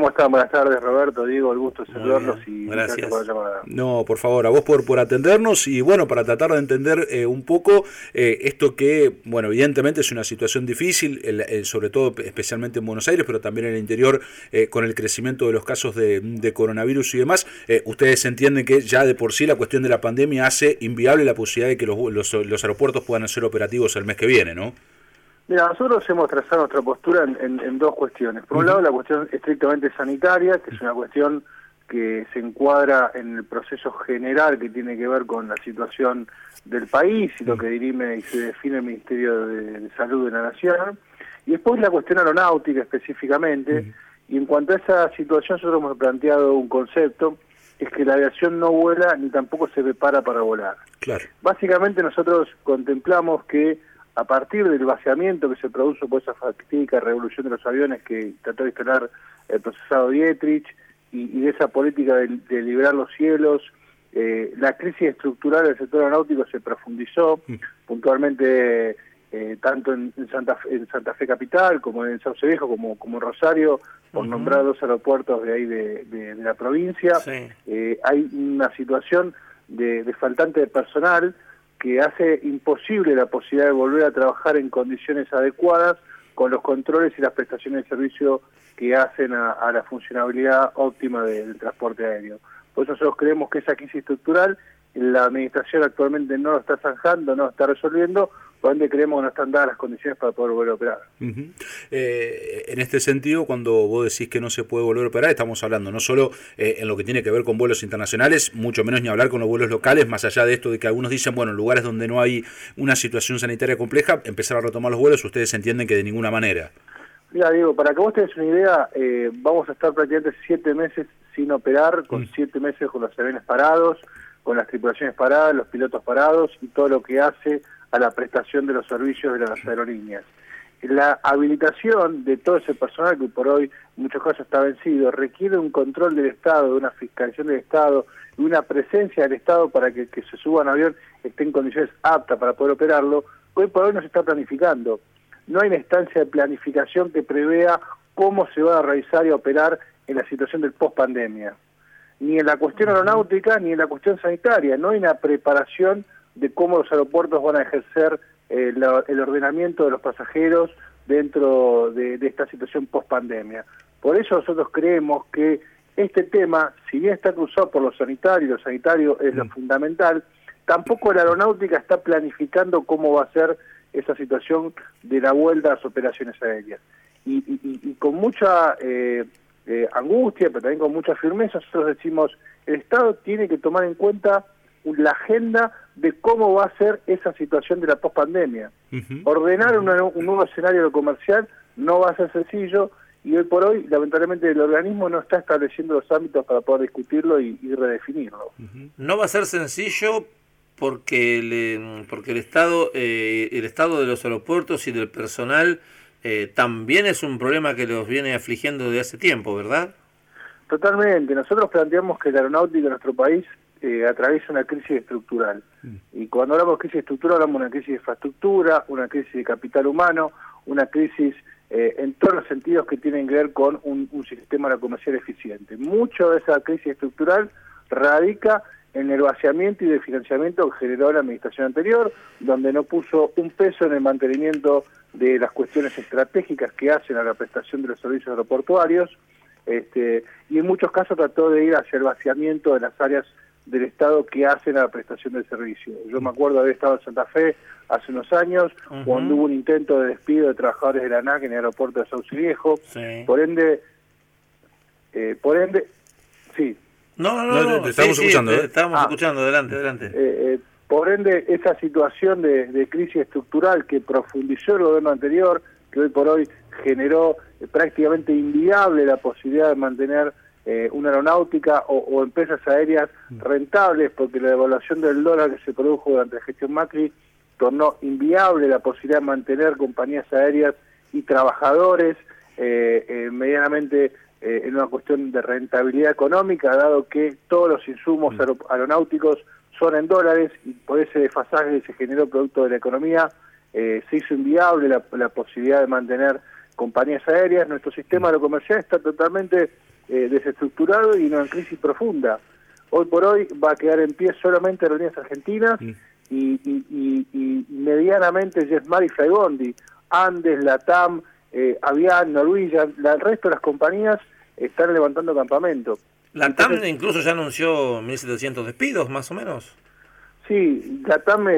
¿Cómo están? Buenas tardes, Roberto, Diego, el gusto de saludarlos y gracias por la llamada. No, por favor, a vos por atendernos y bueno, para tratar de entender un poco esto que, bueno, evidentemente es una situación difícil, sobre todo especialmente en Buenos Aires, pero también en el interior con el crecimiento de los casos de coronavirus y demás. Ustedes entienden que ya de por sí la cuestión de la pandemia hace inviable la posibilidad de que los aeropuertos puedan ser operativos el mes que viene, ¿no? Mira, nosotros hemos trazado nuestra postura en dos cuestiones. Por un lado, la cuestión estrictamente sanitaria, que es una cuestión que se encuadra en el proceso general que tiene que ver con la situación del país y lo que dirime y se define el Ministerio de Salud de la Nación. Y después la cuestión aeronáutica específicamente. Y en cuanto a esa situación, nosotros hemos planteado un concepto, es que la aviación no vuela ni tampoco se prepara para volar. Claro. Básicamente nosotros contemplamos que a partir del vaciamiento que se produjo por esa fatídica revolución de los aviones que trató de instalar el procesado Dietrich y de esa política de liberar los cielos, la crisis estructural del sector aeronáutico se profundizó, puntualmente tanto en Santa Fe Capital, como en Sauce Viejo, como en Rosario, por nombrar dos aeropuertos de ahí de la provincia. Sí. Hay una situación de faltante de personal que hace imposible la posibilidad de volver a trabajar en condiciones adecuadas con los controles y las prestaciones de servicio que hacen a la funcionabilidad óptima del transporte aéreo. Por eso nosotros creemos que esa crisis estructural la administración actualmente no lo está zanjando, no lo está resolviendo, por ende creemos que no están dadas las condiciones para poder volver a operar. En este sentido, cuando vos decís que no se puede volver a operar, estamos hablando no solo en lo que tiene que ver con vuelos internacionales, mucho menos ni hablar con los vuelos locales, más allá de esto de que algunos dicen, bueno, en lugares donde no hay una situación sanitaria compleja, empezar a retomar los vuelos, ustedes entienden que de ninguna manera. Mira, Diego, para que vos tengas una idea, vamos a estar prácticamente 7 meses sin operar, con 7 meses con los aviones parados, con las tripulaciones paradas, los pilotos parados y todo lo que hace a la prestación de los servicios de las aerolíneas. La habilitación de todo ese personal, que por hoy en muchos casos está vencido, requiere un control del Estado, de una fiscalización del Estado y una presencia del Estado para que se suba a un avión esté en condiciones aptas para poder operarlo. Hoy por hoy no se está planificando. No hay una instancia de planificación que prevea cómo se va a realizar y operar en la situación del post-pandemia. Ni en la cuestión aeronáutica, ni en la cuestión sanitaria. No hay una preparación de cómo los aeropuertos van a ejercer el ordenamiento de los pasajeros dentro de esta situación post-pandemia. Por eso nosotros creemos que este tema, si bien está cruzado por lo sanitario es lo fundamental, tampoco la aeronáutica está planificando cómo va a ser esa situación de la vuelta a las operaciones aéreas. Y con mucha angustia, pero también con mucha firmeza, nosotros decimos, el Estado tiene que tomar en cuenta la agenda de cómo va a ser esa situación de la pospandemia. Ordenar un nuevo escenario comercial no va a ser sencillo y hoy por hoy, lamentablemente, el organismo no está estableciendo los ámbitos para poder discutirlo y redefinirlo. No va a ser sencillo porque el estado de los aeropuertos y del personal también es un problema que los viene afligiendo desde hace tiempo, ¿verdad? Totalmente. Nosotros planteamos que la aeronáutica en nuestro país atraviesa una crisis estructural. Y cuando hablamos de crisis estructural hablamos de una crisis de infraestructura, una crisis de capital humano, una crisis en todos los sentidos que tienen que ver con un sistema comercial eficiente. Mucho de esa crisis estructural radica en el vaciamiento y financiamiento que generó la administración anterior, donde no puso un peso en el mantenimiento de las cuestiones estratégicas que hacen a la prestación de los servicios aeroportuarios, y en muchos casos trató de ir hacia el vaciamiento de las áreas del Estado que hacen a la prestación del servicio. Yo me acuerdo de haber estado en Santa Fe hace unos años, cuando hubo un intento de despido de trabajadores de la ANAC en el aeropuerto de Sauce Viejo. Sí. Por ende, sí. No, te estamos escuchando. Estábamos escuchando, adelante. Por ende, esa situación de crisis estructural que profundizó el gobierno anterior, que hoy por hoy generó prácticamente inviable la posibilidad de mantener una aeronáutica o empresas aéreas rentables, porque la devaluación del dólar que se produjo durante la gestión Macri tornó inviable la posibilidad de mantener compañías aéreas y trabajadores medianamente en una cuestión de rentabilidad económica, dado que todos los insumos aeronáuticos son en dólares y por ese desfasaje que se generó producto de la economía se hizo inviable la posibilidad de mantener compañías aéreas. Nuestro sistema aerocomercial está totalmente desestructurado y no en crisis profunda. Hoy por hoy va a quedar en pie solamente Aerolíneas Argentinas y medianamente JetSmart y Flybondi. Andes, LATAM, Avian, Norwegian, el resto de las compañías están levantando campamento. LATAM incluso ya anunció 1.700 despidos, más o menos. Sí, LATAM,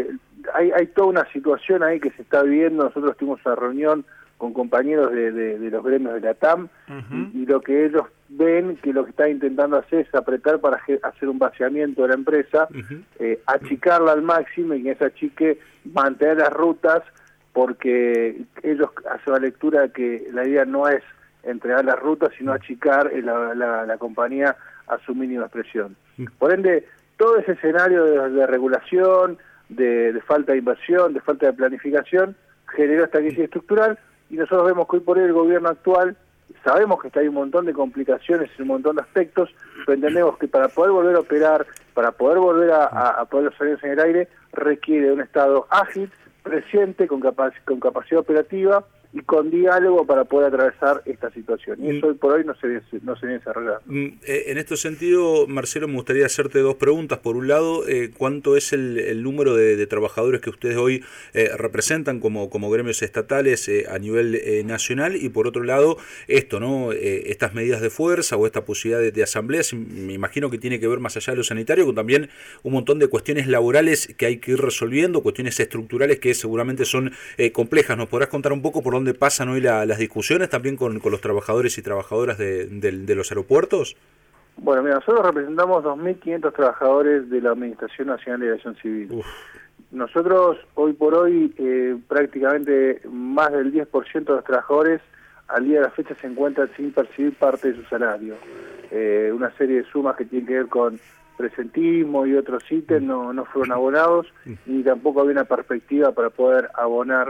hay toda una situación ahí que se está viviendo. Nosotros tuvimos una reunión con compañeros de los gremios de LATAM, y lo que ellos ven que lo que están intentando hacer es apretar para hacer un vaciamiento de la empresa, achicarla al máximo y en esa achique mantener las rutas, porque ellos hacen la lectura de que la idea no es entregar las rutas, sino achicar la compañía a su mínima expresión. Por ende, todo ese escenario de regulación, de falta de inversión, de falta de planificación, generó esta crisis estructural, y nosotros vemos que hoy por hoy el gobierno actual, sabemos que hay un montón de complicaciones en un montón de aspectos, pero entendemos que para poder volver a operar, para poder volver a poner los aviones en el aire, requiere de un Estado ágil, presente, con capacidad operativa y con diálogo para poder atravesar esta situación. Y eso hoy por hoy no se viene desarrollando. En este sentido, Marcelo, me gustaría hacerte dos preguntas. Por un lado, ¿cuánto es el número de trabajadores que ustedes hoy representan como gremios estatales a nivel nacional? Y por otro lado, esto, ¿no? Estas medidas de fuerza o esta posibilidad de asambleas, me imagino que tiene que ver más allá de lo sanitario, con también un montón de cuestiones laborales que hay que ir resolviendo, cuestiones estructurales que seguramente son complejas. ¿Nos podrás contar un poco por dónde pasan hoy las discusiones también con los trabajadores y trabajadoras de los aeropuertos? Bueno, mira, nosotros representamos 2.500 trabajadores de la Administración Nacional de Aviación Civil. Nosotros, hoy por hoy, prácticamente más del 10% de los trabajadores al día de la fecha se encuentran sin percibir parte de su salario. Una serie de sumas que tienen que ver con presentismo y otros ítems no fueron abonados, ni tampoco había una perspectiva para poder abonar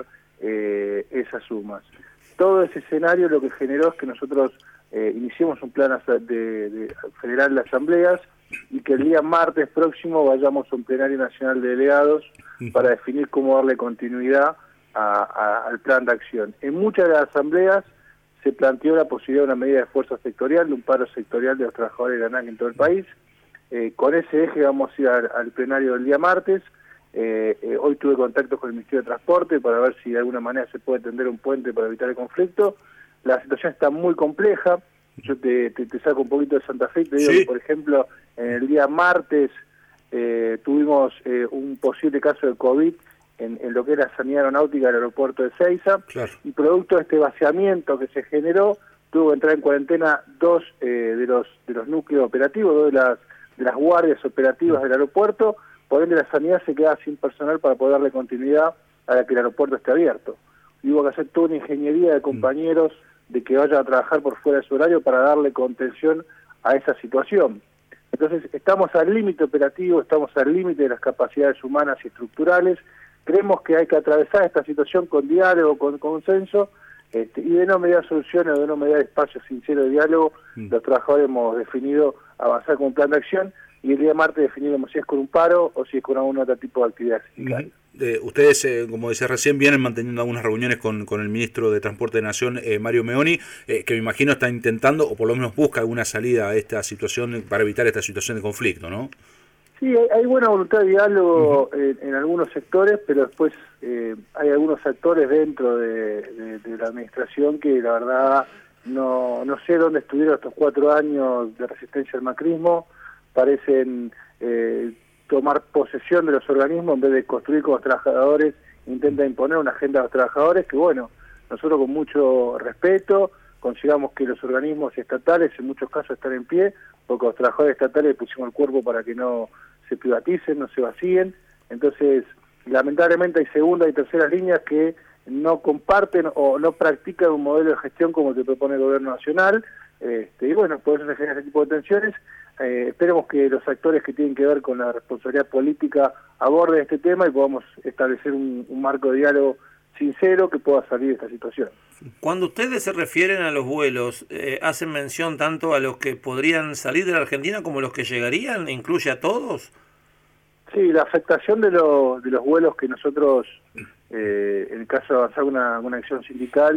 esas sumas. Todo ese escenario lo que generó es que nosotros iniciemos un plan federal de asambleas y que el día martes próximo vayamos a un plenario nacional de delegados para definir cómo darle continuidad al plan de acción. En muchas de las asambleas se planteó la posibilidad de una medida de fuerza sectorial, de un paro sectorial de los trabajadores de la ANAC en todo el país. Con ese eje vamos a ir al plenario del día martes. Hoy tuve contactos con el Ministerio de Transporte para ver si de alguna manera se puede tender un puente para evitar el conflicto. La situación está muy compleja. Yo te saco un poquito de Santa Fe y te digo que, por ejemplo, en el día martes tuvimos un posible caso de COVID en lo que era sanidad aeronáutica del aeropuerto de Ezeiza, y producto de este vaciamiento que se generó, tuvo que entrar en cuarentena dos de los núcleos operativos, dos de las guardias operativas del aeropuerto. Por ende, la sanidad se queda sin personal para poder darle continuidad a la que el aeropuerto esté abierto. Y hubo que hacer toda una ingeniería de compañeros de que vayan a trabajar por fuera de su horario para darle contención a esa situación. Entonces, estamos al límite operativo, estamos al límite de las capacidades humanas y estructurales. Creemos que hay que atravesar esta situación con diálogo, con consenso, y de no mediar soluciones o de no mediar espacios sinceros de diálogo. Los trabajadores hemos definido avanzar con un plan de acción, y el día martes definiremos si es con un paro o si es con algún otro tipo de actividad sindical. Ustedes, como decía recién, vienen manteniendo algunas reuniones con el ministro de Transporte de Nación, Mario Meoni, que me imagino está intentando, o por lo menos busca alguna salida a esta situación para evitar esta situación de conflicto, ¿no? Sí, hay buena voluntad de diálogo en algunos sectores, pero después hay algunos actores dentro de la administración que la verdad no sé dónde estuvieron estos 4 años de resistencia al macrismo. Parecen tomar posesión de los organismos en vez de construir con los trabajadores. Intenta imponer una agenda a los trabajadores que, bueno, nosotros con mucho respeto consideramos que los organismos estatales en muchos casos están en pie, porque los trabajadores estatales pusimos el cuerpo para que no se privaticen, no se vacíen. Entonces, lamentablemente hay segunda y terceras líneas que no comparten o no practican un modelo de gestión como el que propone el gobierno nacional, y bueno, por eso se genera ese tipo de tensiones. Esperemos que los actores que tienen que ver con la responsabilidad política aborden este tema y podamos establecer un marco de diálogo sincero que pueda salir de esta situación. Cuando ustedes se refieren a los vuelos, ¿hacen mención tanto a los que podrían salir de la Argentina como los que llegarían? ¿Incluye a todos? Sí, la afectación de los vuelos que nosotros, en el caso de avanzar una acción sindical,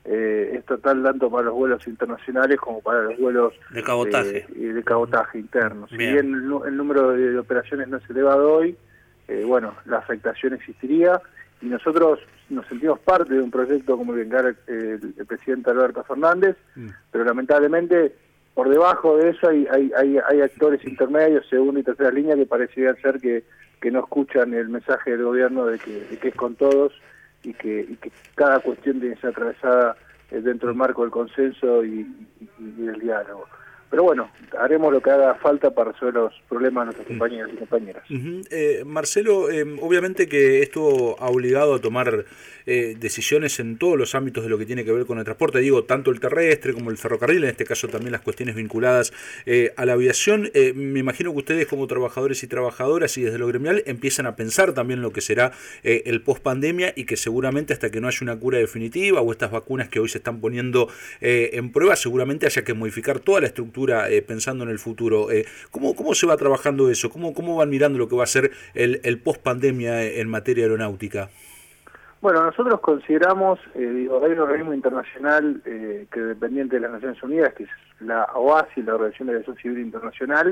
es total tanto para los vuelos internacionales como para los vuelos de cabotaje, de cabotaje internos. Si bien bien el número de operaciones no es elevado hoy, bueno, la afectación existiría, y nosotros nos sentimos parte de un proyecto como el que encarga el presidente Alberto Fernández, pero lamentablemente por debajo de eso hay actores intermedios, segunda y tercera línea, que parecería ser que no escuchan el mensaje del gobierno de que es con todos, y que cada cuestión tiene que ser atravesada dentro del marco del consenso y del diálogo. Pero bueno, haremos lo que haga falta para resolver los problemas de nuestros compañeros y compañeras. Marcelo, obviamente que esto ha obligado a tomar decisiones en todos los ámbitos de lo que tiene que ver con el transporte, digo, tanto el terrestre como el ferrocarril, en este caso también las cuestiones vinculadas a la aviación. Me imagino que ustedes como trabajadores y trabajadoras y desde lo gremial empiezan a pensar también lo que será el post-pandemia, y que seguramente hasta que no haya una cura definitiva o estas vacunas que hoy se están poniendo en prueba, seguramente haya que modificar toda la estructura pensando en el futuro. ¿Cómo se va trabajando eso? ¿Cómo van mirando lo que va a ser el post-pandemia en materia aeronáutica? Bueno, nosotros consideramos, hay un organismo internacional que es dependiente de las Naciones Unidas, que es la OASI, la Organización de Aviación Civil Internacional,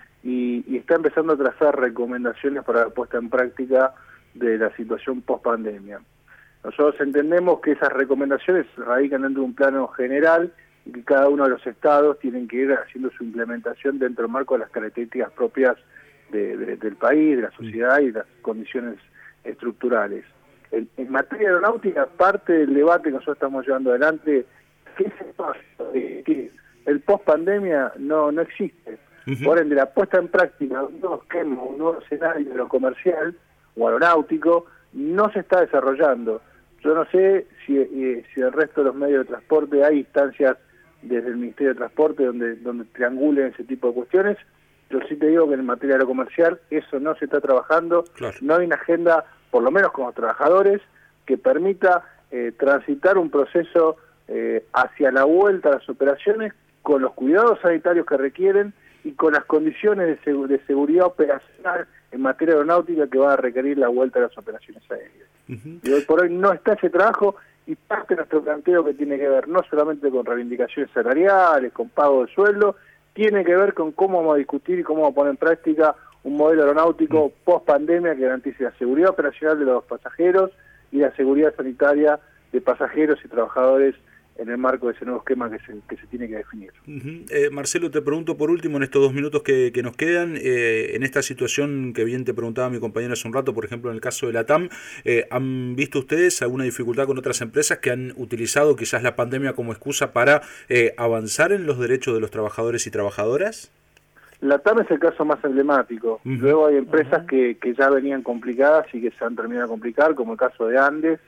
y está empezando a trazar recomendaciones para la puesta en práctica de la situación post-pandemia. Nosotros entendemos que esas recomendaciones radican dentro de un plano general, y que cada uno de los estados tienen que ir haciendo su implementación dentro del marco de las características propias del país, de la sociedad y de las condiciones estructurales. En materia aeronáutica, parte del debate que nosotros estamos llevando adelante, que es el paso de que el post-pandemia no existe. Por ende, la puesta en práctica de un nuevo esquema, un nuevo escenario de lo comercial o aeronáutico no se está desarrollando. Yo no sé si el resto de los medios de transporte hay instancias desde el Ministerio de Transporte donde triangulen ese tipo de cuestiones. Yo sí te digo que en materia de lo comercial eso no se está trabajando, claro. No hay una agenda, por lo menos como trabajadores, que permita transitar un proceso hacia la vuelta a las operaciones con los cuidados sanitarios que requieren y con las condiciones de seguridad operacional en materia aeronáutica que va a requerir la vuelta a las operaciones aéreas. Y hoy por hoy no está ese trabajo, y parte de nuestro planteo, que tiene que ver no solamente con reivindicaciones salariales, con pago de sueldo, tiene que ver con cómo vamos a discutir y cómo vamos a poner en práctica un modelo aeronáutico post-pandemia que garantice la seguridad operacional de los pasajeros y la seguridad sanitaria de pasajeros y trabajadores en el marco de ese nuevo esquema que se tiene que definir. Marcelo, te pregunto por último, en estos 2 minutos que nos quedan, en esta situación que bien te preguntaba mi compañero hace un rato, por ejemplo en el caso de la TAM, ¿han visto ustedes alguna dificultad con otras empresas que han utilizado quizás la pandemia como excusa para avanzar en los derechos de los trabajadores y trabajadoras? La TAM es el caso más emblemático. Luego hay empresas que ya venían complicadas y que se han terminado de complicar, como el caso de Andes,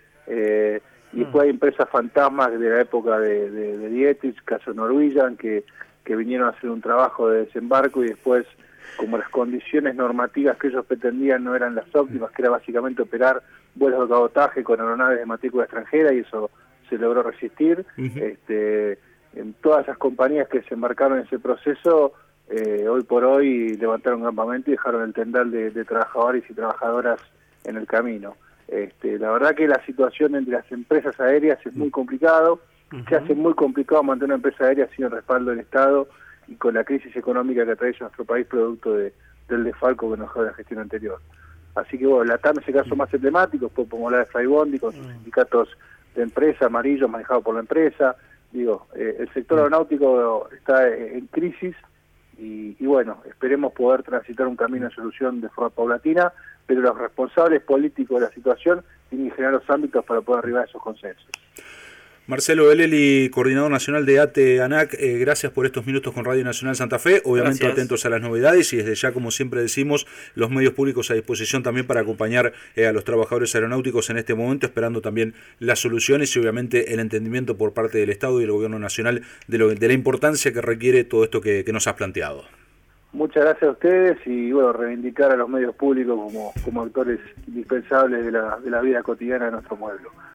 y después hay empresas fantasmas de la época de Dietrich, caso Norwegian, que vinieron a hacer un trabajo de desembarco y después, como las condiciones normativas que ellos pretendían no eran las óptimas, que era básicamente operar vuelos de cabotaje con aeronaves de matrícula extranjera, y eso se logró resistir. En todas esas compañías que se embarcaron en ese proceso, hoy por hoy levantaron un campamento y dejaron el tendal de trabajadores y trabajadoras en el camino. La verdad que la situación entre las empresas aéreas es muy complicado, se hace muy complicado mantener una empresa aérea sin el respaldo del Estado y con la crisis económica que atraviesa nuestro país producto del desfalco que nos dejó la gestión anterior. Así que bueno, la TAM es el caso más emblemático, después podemos hablar de Flybondi con sus sindicatos de empresa, amarillos manejados por la empresa. El sector aeronáutico está en crisis y bueno, esperemos poder transitar un camino de solución de forma paulatina, pero los responsables políticos de la situación tienen que generar los ámbitos para poder arribar a esos consensos. Marcelo Beleli, coordinador nacional de ATE-ANAC, gracias por estos minutos con Radio Nacional Santa Fe, obviamente atentos a las novedades y desde ya, como siempre decimos, los medios públicos a disposición también para acompañar a los trabajadores aeronáuticos en este momento, esperando también las soluciones y obviamente el entendimiento por parte del Estado y del Gobierno Nacional de la importancia que requiere todo esto que nos has planteado. Muchas gracias a ustedes y bueno, reivindicar a los medios públicos como actores indispensables de la vida cotidiana de nuestro pueblo.